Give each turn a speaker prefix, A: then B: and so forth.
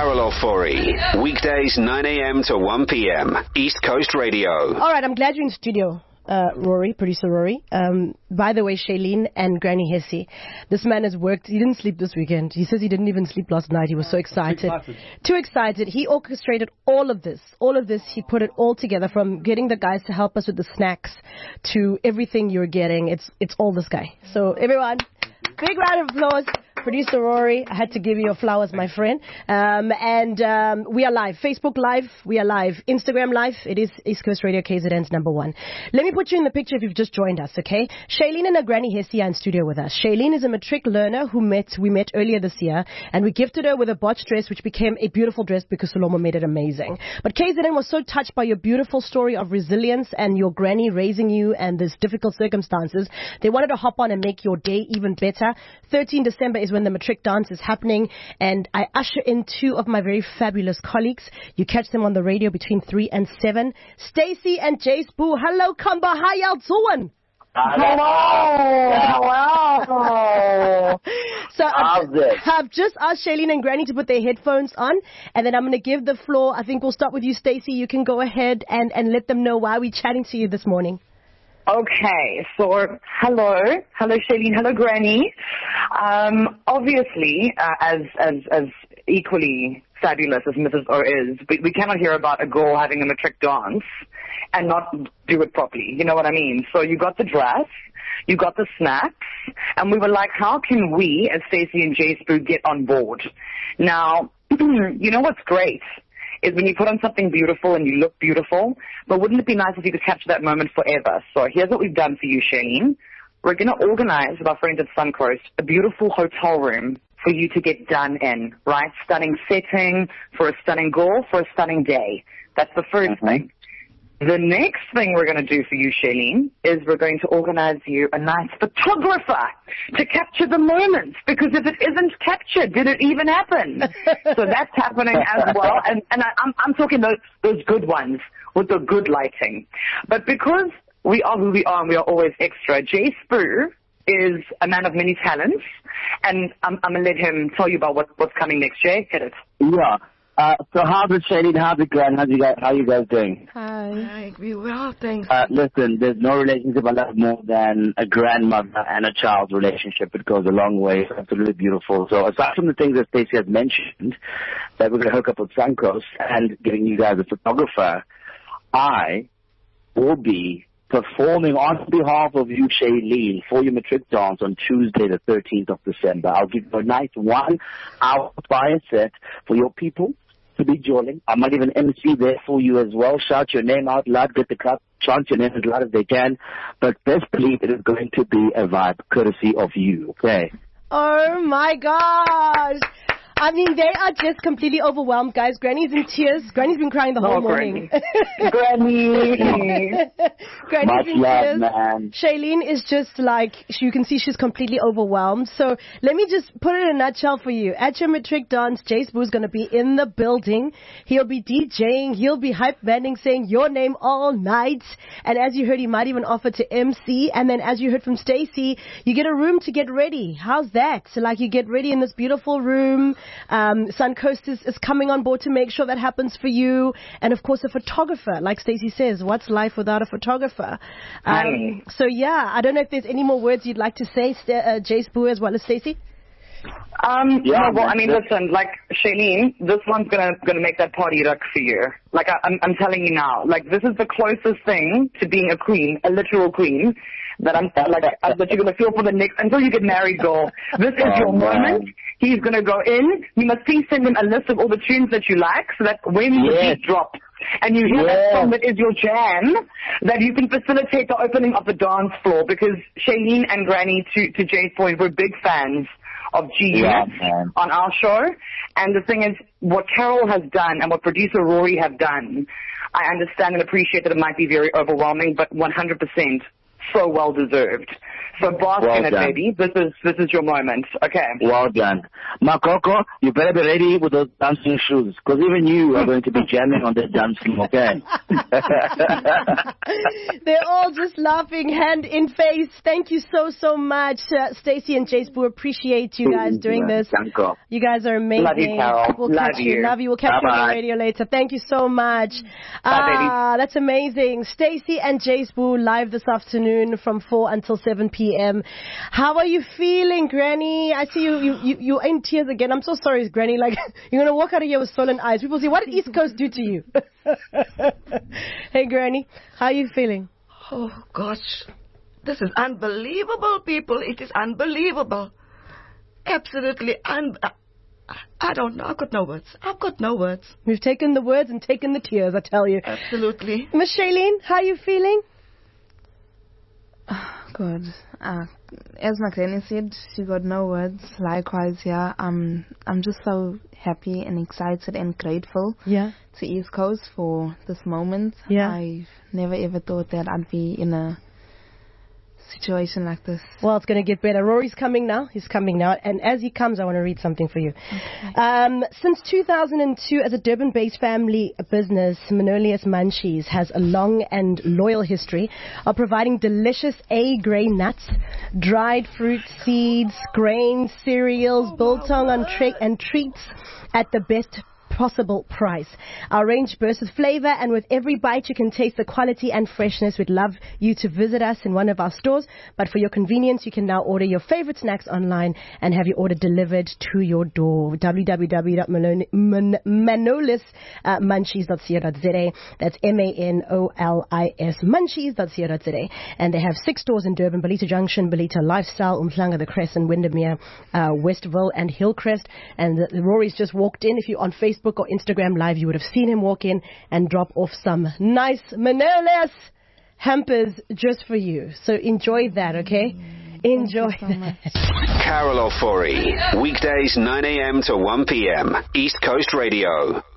A: Carol Ofori. Weekdays 9 a.m. to 1 p.m. East Coast Radio.
B: All right, I'm glad you're in studio. Rory, producer Rory. By the way, Shailene and Granny Hesse, this man has worked. He didn't sleep this weekend. He says he didn't even sleep last night. He was so excited. Too excited. He orchestrated all of this. He put it all together, from getting the guys to help us with the snacks to everything you're getting. It's all this guy. So everyone, big round of applause. Producer Rory, I had to give you your flowers, my friend. And we are live. Facebook Live, we are live. Instagram Live, it is East Coast Radio KZN's #1. Let me put you in the picture if you've just joined us, okay? Shailene and Granny Hesse are in studio with us. Shailene is a matric learner who we met earlier this year, and we gifted her with a botched dress, which became a beautiful dress because Salomo made it amazing. But KZN was so touched by your beautiful story of resilience and your granny raising you and these difficult circumstances, they wanted to hop on and make your day even better. 13 December is when the matric dance is happening, and I usher in two of my very fabulous colleagues. You catch them on the radio between 3 and 7. Stacey and Jace Boo. Hello, Kamba. How y'all doing?
C: Hello.
B: So I've just asked Shailene and Granny to put their headphones on, and then I'm going to give the floor. I think we'll start with you, Stacey. You can go ahead and let them know why we're chatting to you this morning.
C: Okay, so hello Shailene, hello Granny. Obviously, as equally fabulous as Mrs. O is, we cannot hear about a girl having a matric dance and not do it properly. You know what I mean? So you got the dress, you got the snacks, and we were like, how can we, as Stacey and Jace Boo, get on board? Now, you know what's great is when you put on something beautiful and you look beautiful, but wouldn't it be nice if you could capture that moment forever? So here's what we've done for you, Shailene. We're going to organize with our friends at Suncoast a beautiful hotel room for you to get done in, right? Stunning setting for a stunning girl for a stunning day. That's the first thing. The next thing we're going to do for you, Shailene, is we're going to organize you a nice photographer to capture the moments, because if it isn't captured, did it even happen? So that's happening as well. And I'm talking those good ones with the good lighting. But because we are who we are and we are always extra, Jace Boo is a man of many talents, and I'm going to let him tell you about what's coming next. Jay, hit it.
D: Yeah. So how's it, Shailene? How's it, Gran? How you guys doing?
B: Hi.
E: We well, thanks.
D: Listen, there's no relationship I love more than a grandmother and a child's relationship. It goes a long way. It's absolutely beautiful. So aside from the things that Stacey has mentioned, that we're going to hook up with Suncoast and giving you guys a photographer, I will be performing on behalf of you, Shailene, for your matric dance on Tuesday, the 13th of December. I'll give you a nice 1 hour fire set for your people to be joining. I might even MC there for you as well. Shout your name out loud, get the crowd chant your name as loud as they can. But best believe it is going to be a vibe courtesy of you, okay?
B: Oh my gosh. I mean, they are just completely overwhelmed, guys. Granny's in tears. Granny's been crying the whole morning.
C: Granny.
B: Granny's
D: Much
B: in
D: love,
B: tears.
D: man.
B: Shailene is just like, you can see she's completely overwhelmed. So let me just put it in a nutshell for you. At your matric dance, Jace Boo's going to be in the building. He'll be DJing. He'll be hype banding, saying your name all night. And as you heard, he might even offer to MC. And then as you heard from Stacey, you get a room to get ready. How's that? So like you get ready in this beautiful room. Suncoast is coming on board to make sure that happens for you. And of course, a photographer. Like Stacey says, what's life without a photographer? So yeah, I don't know if there's any more words you'd like to say, Jace Boo as well as Stacey.
C: Listen, like Shailene, this one's gonna make that party rock for you. Like I'm telling you now, like this is the closest thing to being a queen, a literal queen, that that you're gonna feel for the next until you get married, girl. This is your moment. He's gonna go in. You must please send him a list of all the tunes that you like, so that when the beat drops and you hear that song that is your jam, that you can facilitate the opening of the dance floor. Because Shailene and Granny, to Jay's point, we're big fans of G-Unit on our show. And the thing is, what Carol has done and what producer Rory have done, I understand and appreciate that it might be very overwhelming, but 100% so well deserved. So bask in it, baby. This is your moment. Okay.
D: Well done. Makoko, you better be ready with those dancing shoes, because even you are going to be jamming on this dance floor, okay?
B: They're all just laughing hand in face. Thank you so much, Stacey and Jace Boo. Appreciate you guys doing this. You guys are amazing.
C: Love you, Carol.
B: We'll catch you. Love you. We'll catch you on the radio later. Thank you so much.
C: Bye,
B: that's amazing. Stacey and Jace Boo live this afternoon from 4 until 7 p.m. How are you feeling, Granny? I see you're in tears again. I'm so sorry, Granny. Like, you're going to walk out of here with swollen eyes. People say, what did East Coast do to you? Hey, Granny, how are you feeling?
E: Oh, gosh. This is unbelievable, people. It is unbelievable. Absolutely I don't know. I've got no words.
B: We've taken the words and taken the tears, I tell you.
E: Absolutely.
B: Miss Shailene, how are you feeling?
F: Good. As my granny said, she got no words. Likewise, yeah. I'm just so happy and excited and grateful to East Coast for this moment.
B: Yeah.
F: I never ever thought that I'd be in a situation like this.
B: Well, it's going to get better. Rory's coming now. He's coming now. And as he comes, I want to read something for you. Okay. Since 2002, as a Durban-based family business, Manolius Munchies has a long and loyal history of providing delicious A-grain nuts, dried fruit, seeds, grains, cereals, biltong and treats at the best possible price. Our range bursts with flavor, and with every bite you can taste the quality and freshness. We'd love you to visit us in one of our stores, but for your convenience you can now order your favorite snacks online and have your order delivered to your door. www.manolismunchies.co.za. That's MANOLIS munchies.co.za. And they have 6 stores in Durban: Belita Junction, Belita Lifestyle, Umhlanga, The Crescent, Windermere, Westville and Hillcrest. And Rory's just walked in. If you're on Facebook or Instagram Live, you would have seen him walk in and drop off some nice Manolius hampers just for you. So enjoy that, okay? Enjoy that.
A: Carol Ofori, weekdays 9 a.m. to 1 p.m. East Coast Radio.